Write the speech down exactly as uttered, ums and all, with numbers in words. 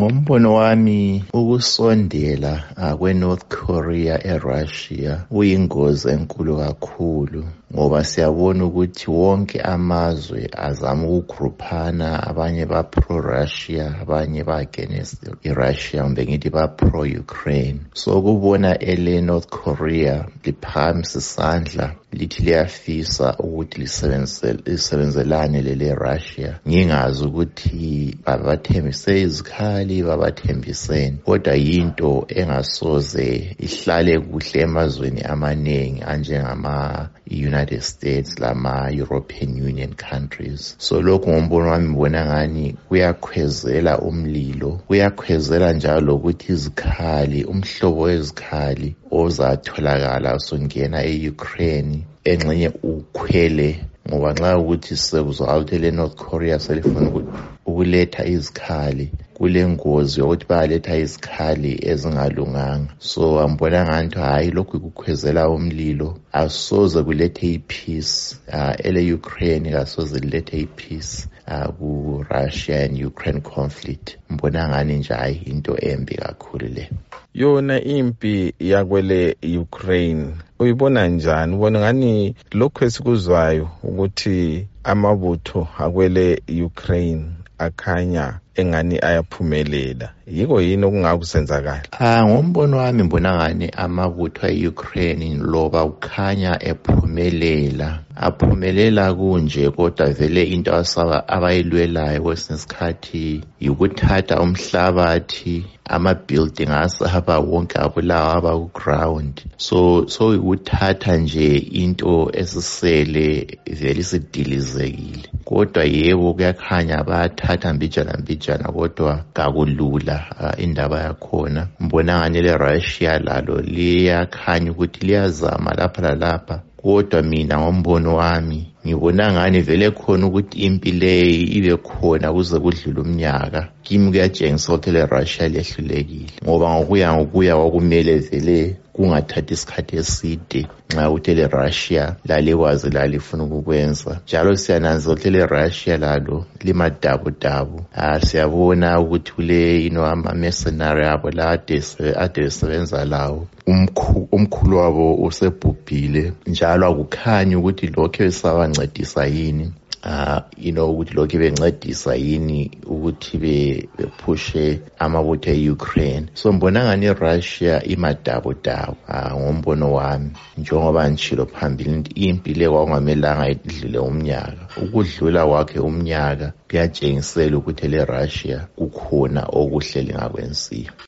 Ngombono wami ukusondela kwe-North Korea eRussia kuyingozi enkulu kakhulu ngoba siyabona ukuthi wonke amazwe azama ukugruphana, abanye ba pro-Russia, abanye ba against i-Russia, kumbe ngithi ba pro-Ukraine. So kubona ele North Korea liphakamisa isandla lithi liyafisa ukuthi lisebenzelane lele Russia, ngingazi ukuthi babathembise izikhali babathembiseni, kodwa yinto engasoze ihlale kuhle emazweni amaningi anjengama United States lama European Union countries. So lokhu ngombono wami ngibona ngani kuyakhwezela umlilo, kuyakhwezela njalo ukuthi izikhali, umhlobo wezikhali ozatholakala usungena e-Ukraine engxenye ukhwele, ngoba nxa ukuthi sekuzwa ukuthi le North Korea selifuna ukuletha izikhali, kule ngozi yokuthi bayaletha izikhali ezingalunganga. So ambona ngathi hayi lokhu kukhwezela umlilo, asoze kulethe ipeace uh, ele Ukraine kasoze kulethe ipeace uh, ku Russia and Ukraine conflict. Mbona ngani nje hayi into embi kakhulu le. Yona impi yakwele Ukraine uyibona njani? Ubona ngani lokho esikuzwayo ukuthi amabutho akwele Ukraine akhanya engani ayaphumelela, yiko yini okungakusenzakala? Ah, ngombono wami mbona ngani amabutho e-Ukraine loba ukhanya ephumelela, aphumelela kunje kodwa vele into asaba abayilwelayo kwesinye isikhathi yikuthatha umhlabathi, ama-building asaba wonke abulawa aba ku-ground. So so ukuthatha nje into esisele vele isidilizekile, kodwa yebo kuyakhanya bayathatha mbijana mbijana kodwa kakulula uh, indaba yakhona. Mbona ngani le Russia lalo liyakhanya ukuthi liyazama lapha lalapha, kodwa mina ngombono wami ngibona ngani vele khona ukuthi impi leyi ibe khona kuze kudlule umnyaka. Kimi kuyatshengisa ukuthi le Russia lehlulekile, ngoba ngokuya ngokuya kwakumele vele kungathathi isikhathi eside nxa ukuthi le Russia lalikwazi lalifuna ukukwenza. Njalo siyananza ukuthi le Russia lalo limadabudabu. Ah, siyabona ukuthi kule you know ama mercenary abo la ade sebenza lawo, umkhulu wabo usebhubhile, njalo akukhanyi ukuthi lokho esabancedisa yini. Uh, you know ukuthi lokho bencedisa yini ukuthi be bephushe amabutho e-Ukraine. So mbona ngani iRussia imadabudabu uh, ngombono wami, njengoba ngishilo phambili impi le kwakungamelanga idlule umnyaka. Ukudlula kwakhe umnyaka kuyatshengisela ukuthi le Russia kukhona okuhle lingakwenziyo.